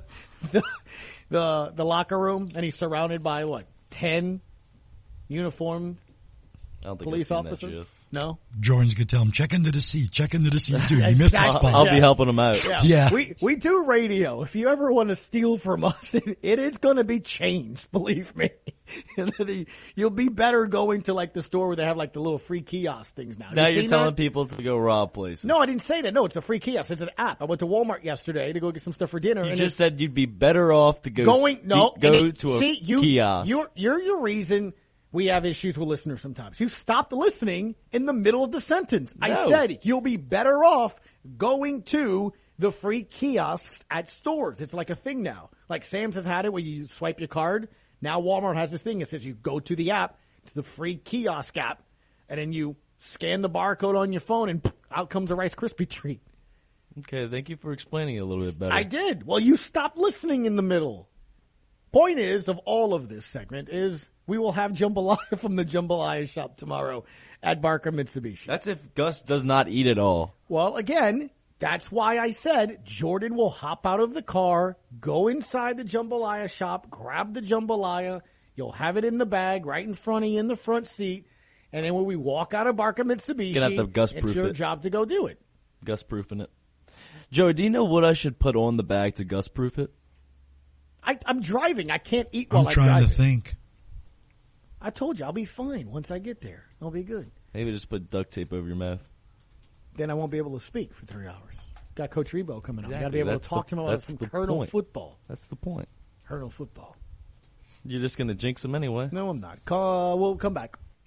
the locker room, and he's surrounded by 10 uniformed police officers. No? Jordan's going to tell him, check into the seat too. You missed the spot. I'll be helping him out. Yeah. We do radio. If you ever want to steal from us, it is going to be changed, believe me. You'll be better going to the store where they have the little free kiosk things now. Now you're telling people to go rob places. No, I didn't say that. No, it's a free kiosk. It's an app. I went to Walmart yesterday to go get some stuff for dinner. You just said you'd be better off to go to a kiosk. You're your reason. We have issues with listeners sometimes. You stopped listening in the middle of the sentence. No. I said you'll be better off going to the free kiosks at stores. It's like a thing now. Like Sam's has had it where you swipe your card. Now Walmart has this thing that says you go to the app. It's the free kiosk app. And then you scan the barcode on your phone and out comes a Rice Krispie treat. Okay, thank you for explaining it a little bit better. I did. Well, you stopped listening in the middle. Point is, of all of this segment is we will have jambalaya from the jambalaya shop tomorrow at Barker Mitsubishi. That's if Gus does not eat it all. Well, again, that's why I said Jordan will hop out of the car, go inside the jambalaya shop, grab the jambalaya. You'll have it in the bag right in front of you in the front seat. And then when we walk out of Barker Mitsubishi, it's your job to go do it. Gus-proofing it. Joey, do you know what I should put on the bag to Gus-proof it? I'm driving. I can't eat while I'm driving. I'm trying to think. I told you, I'll be fine once I get there. I'll be good. Maybe just put duct tape over your mouth. Then I won't be able to speak for 3 hours. Got Coach Rebo coming up. Got to be able to talk to him about some Colonel football. That's the point. Colonel football. You're just going to jinx him anyway. No, I'm not. We'll come back.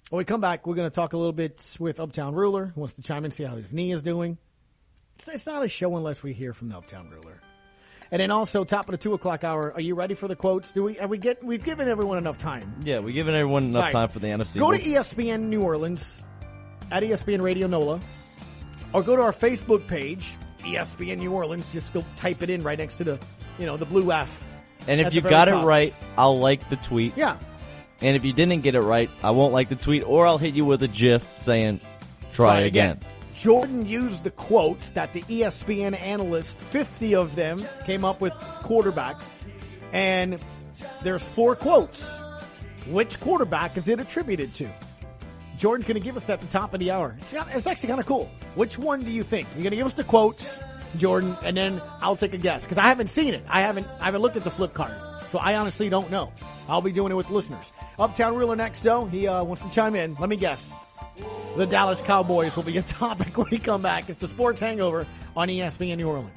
When we come back, we're going to talk a little bit with Uptown Ruler, who wants to chime in, see how his knee is doing. It's not a show unless we hear from the Uptown Ruler. And then also, top of the 2 o'clock hour, are you ready for the quotes? We've given everyone enough time. Yeah, we've given everyone enough time for the NFC. Go to ESPN New Orleans, at ESPN Radio NOLA, or go to our Facebook page, ESPN New Orleans. Just go type it in right next to the blue F. And if you got it right, I'll like the tweet. Yeah. And if you didn't get it right, I won't like the tweet, or I'll hit you with a GIF saying, try again. Jordan used the quote that the ESPN analysts, 50 of them, came up with quarterbacks. And there's 4 quotes. Which quarterback is it attributed to? Jordan's going to give us that at the top of the hour. It's actually kind of cool. Which one do you think? You're going to give us the quotes, Jordan, and then I'll take a guess. Because I haven't seen it. I haven't looked at the flip card. So I honestly don't know. I'll be doing it with listeners. Uptown Ruler next, though. He wants to chime in. Let me guess. The Dallas Cowboys will be a topic when we come back. It's the Sports Hangover on ESPN New Orleans.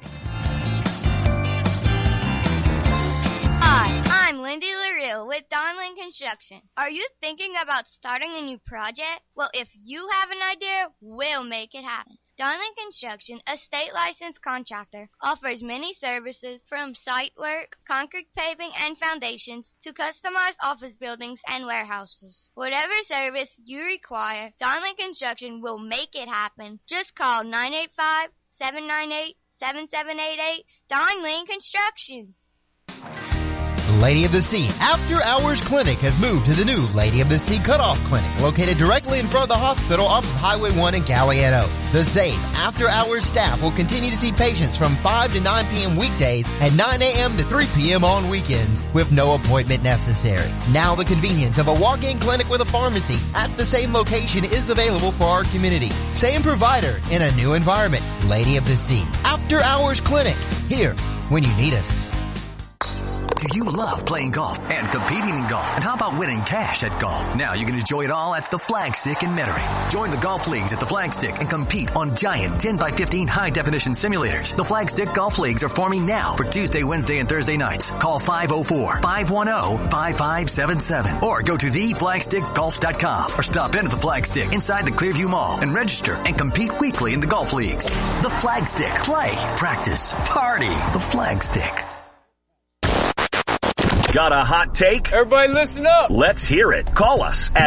Hi, I'm Lindy LaRue with Donlin Construction. Are you thinking about starting a new project? Well, if you have an idea, we'll make it happen. Donlin Construction, a state-licensed contractor, offers many services from site work, concrete paving and foundations, to customized office buildings and warehouses. Whatever service you require, Donlin Construction will make it happen. Just call 985-798-7788, Donlin Construction. Lady of the Sea After Hours Clinic has moved to the new Lady of the Sea Cutoff Clinic, located directly in front of the hospital off of Highway 1 in Galliano. The same After Hours staff will continue to see patients from 5 to 9 p.m. weekdays and 9 a.m. to 3 p.m. on weekends with no appointment necessary. Now the convenience of a walk-in clinic with a pharmacy at the same location is available for our community. Same provider in a new environment. Lady of the Sea After Hours Clinic, here when you need us. Do you love playing golf and competing in golf? And how about winning cash at golf? Now you can enjoy it all at the Flagstick in Metairie. Join the golf leagues at the Flagstick and compete on giant 10x15 high-definition simulators. The Flagstick Golf Leagues are forming now for Tuesday, Wednesday, and Thursday nights. Call 504-510-5577 or go to theflagstickgolf.com or stop in at the Flagstick inside the Clearview Mall and register and compete weekly in the golf leagues. The Flagstick. Play, practice, party. The Flagstick. Got a hot take? Everybody listen up. Let's hear it. Call us at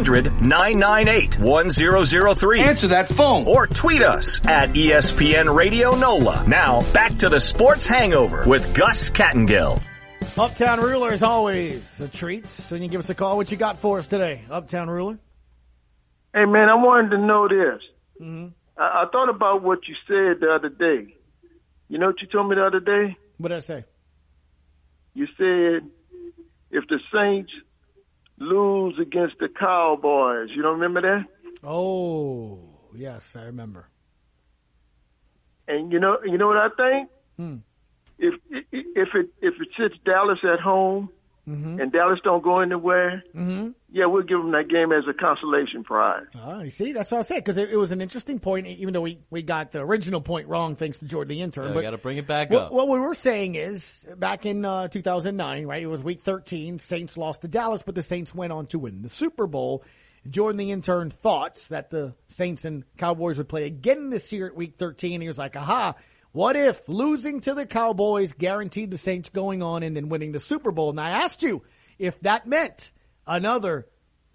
800-998-1003. Answer that phone. Or tweet us at ESPN Radio NOLA. Now, back to the Sports Hangover with Gus Kattengill. Uptown Ruler, as always, a treat. So you can give us a call. What you got for us today, Uptown Ruler? Hey, man, I wanted to know this. Mm-hmm. I thought about what you said the other day. You know what you told me the other day? What did I say? You said if the Saints lose against the Cowboys, you don't remember that? Oh, yes, I remember. And you know what I think? If it sits Dallas at home and Dallas don't go anywhere, yeah, we'll give them that game as a consolation prize. Oh, you see, that's what I said, because it was an interesting point, even though we got the original point wrong thanks to Jordan the intern. Yeah, but got to bring it back up. What we were saying is, back in 2009, right, it was week 13, Saints lost to Dallas, but the Saints went on to win the Super Bowl. Jordan the intern thought that the Saints and Cowboys would play again this year at week 13. He was like, aha, what if losing to the Cowboys guaranteed the Saints going on and then winning the Super Bowl? And I asked you if that meant another,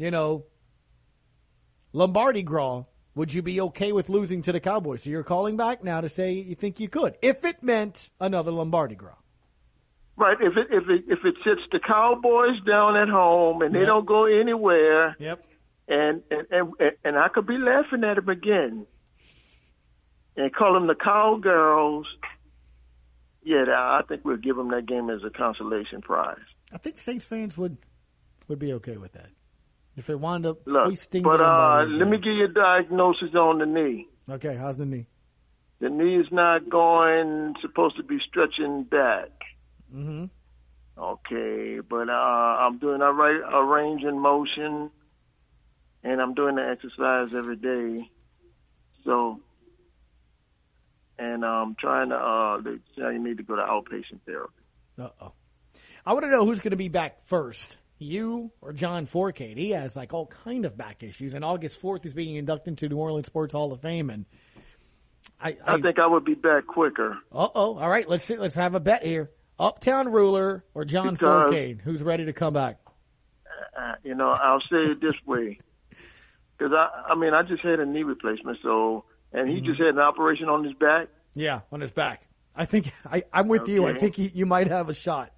Lombardi Gras, would you be okay with losing to the Cowboys? So you're calling back now to say you think you could, if it meant another Lombardi Gras. Right. If it sits the Cowboys down at home and they don't go anywhere. Yep. And I could be laughing at them again. And call them the Cowgirls. Yeah, I think we'll give them that game as a consolation prize. I think Saints fans would be okay with that if it wound up hoisting. But let me give you a diagnosis on the knee. Okay, how's the knee? The knee is not supposed to be stretching back. Mm-hmm. Okay, but I'm doing a range in motion, and I'm doing the exercise every day. So. And I'm trying to, you need to go to outpatient therapy. Uh-oh. I want to know who's going to be back first, you or John Fourcade. He has like all kind of back issues, and August 4th is being inducted into New Orleans Sports Hall of Fame. And I think I would be back quicker. All right, let's have a bet here. Uptown Ruler or John Fourcade, who's ready to come back? I'll say it this way, because I just had a knee replacement, and he just had an operation on his back. Yeah, on his back. I think I'm with you. I think you might have a shot.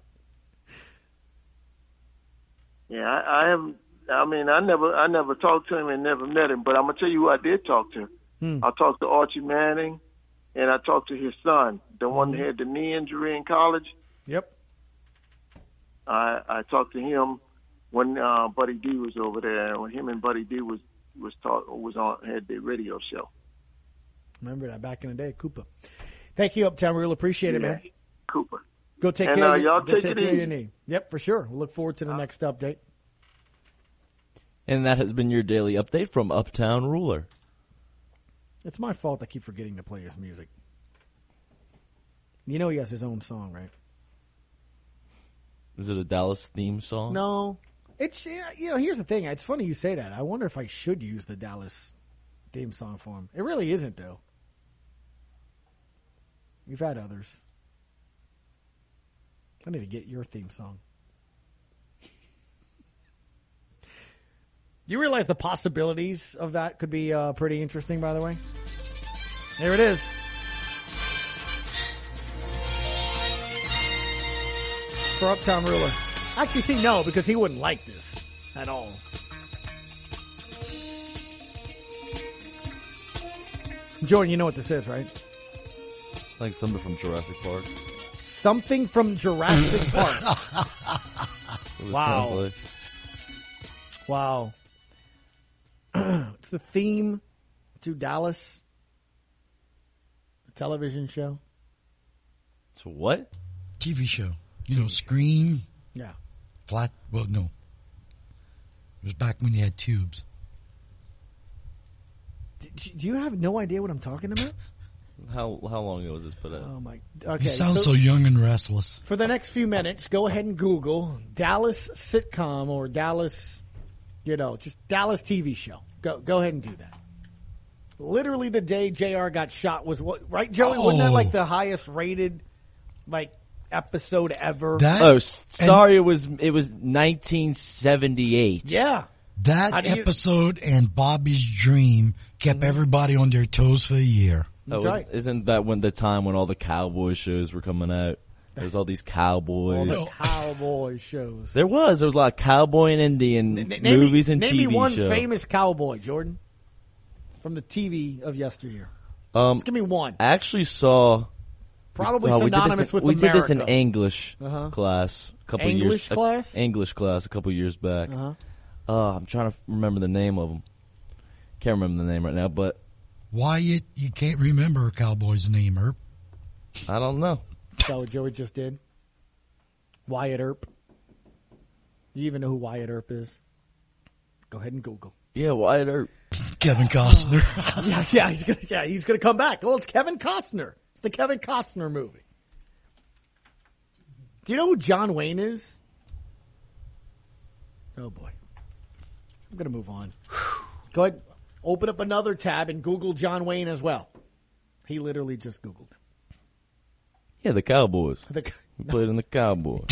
Yeah, I have. I never talked to him and never met him, but I'm gonna tell you who I did talk to. I talked to Archie Manning, and I talked to his son, the one that had the knee injury in college. Yep. I talked to him when Buddy D was over there. When him and Buddy D had the radio show. Remember that back in the day, Cooper. Thank you, Uptown Rule. Appreciate it, man. Cooper. Go take care of your knee. Yep, for sure. We'll look forward to the next update. And that has been your daily update from Uptown Ruler. It's my fault I keep forgetting to play his music. You know he has his own song, right? Is it a Dallas theme song? No. It's, here's the thing. It's funny you say that. I wonder if I should use the Dallas theme song for him. It really isn't, though. We've had others. I need to get your theme song. You realize the possibilities of that could be pretty interesting, by the way? There it is. For Uptown Ruler. Actually, see, no, because he wouldn't like this at all. Jordan, you know what this is, right? Like something from Jurassic Park. Something from Jurassic Park. Wow. Wow. It's the theme to Dallas, the television show. So what? TV show. Screen. Yeah. Flat. Well, no. It was back when you had tubes. Do you have no idea what I'm talking about? How long ago was this put out? Oh my! Okay, you sound so young and restless. For the next few minutes, go ahead and Google Dallas sitcom or Dallas, just Dallas TV show. Go ahead and do that. Literally, the day JR got shot was what? Right, Joey? Wasn't that like the highest rated, episode ever? Sorry, it was 1978. Yeah. That episode and Bobby's Dream kept everybody on their toes for a year. Right. Isn't that when the time when all the cowboy shows were coming out? There's all these cowboys. All the cowboy shows. There was a lot of cowboy and Indian movies and TV shows. Name me one famous cowboy, Jordan, from the TV of yesteryear. Just give me one. I actually saw... Probably synonymous with America. We did this in English class a couple years. English class a couple years back. I'm trying to remember the name of them. Can't remember the name right now, but... Wyatt, you can't remember a cowboy's name, Earp. I don't know. Is that what Joey just did? Wyatt Earp. Do you even know who Wyatt Earp is? Go ahead and Google. Yeah, Wyatt Earp. Kevin Costner. He's gonna come back. Oh, it's Kevin Costner. It's the Kevin Costner movie. Do you know who John Wayne is? Oh boy. I'm gonna move on. Go ahead. Open up another tab and Google John Wayne as well. He literally just Googled him. Yeah, the Cowboys. He played in the Cowboys.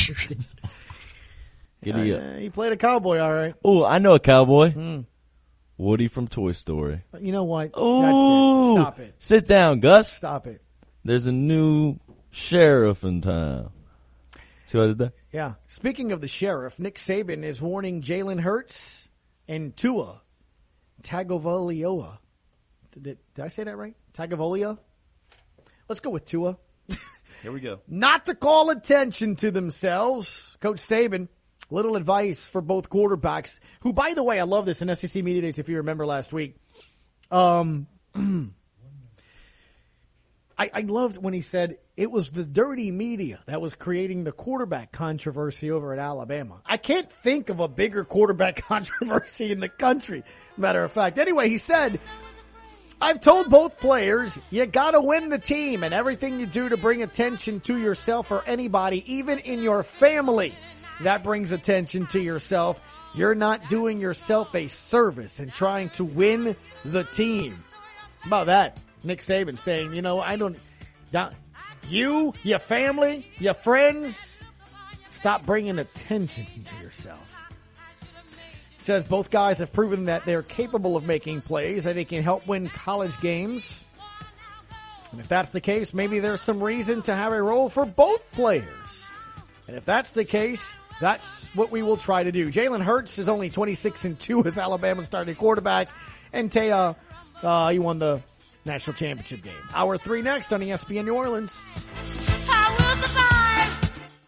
He played a cowboy, all right. Oh, I know a cowboy. Woody from Toy Story. But you know what? Oh, Stop it. Sit down, Gus. Stop it. There's a new sheriff in town. See what I did there? Yeah. Speaking of the sheriff, Nick Saban is warning Jalen Hurts and Tua Tagovailoa. Did I say that right? Tagovailoa? Let's go with Tua. Here we go. Not to call attention to themselves. Coach Saban, little advice for both quarterbacks, who, by the way, I love this in SEC Media Days, if you remember last week. I loved when he said it was the dirty media that was creating the quarterback controversy over at Alabama. I can't think of a bigger quarterback controversy in the country, matter of fact. Anyway, he said, I've told both players, you gotta win the team, and everything you do to bring attention to yourself or anybody, even in your family, that brings attention to yourself. You're not doing yourself a service and trying to win the team. How about that? Nick Saban saying, you, your family, your friends, stop bringing attention to yourself. He says both guys have proven that they're capable of making plays, that they can help win college games. And if that's the case, maybe there's some reason to have a role for both players. And if that's the case, that's what we will try to do. Jalen Hurts is only 26-2 as Alabama's starting quarterback. And Taya, he won the national championship game. Hour 3 next on ESPN New Orleans. I will survive.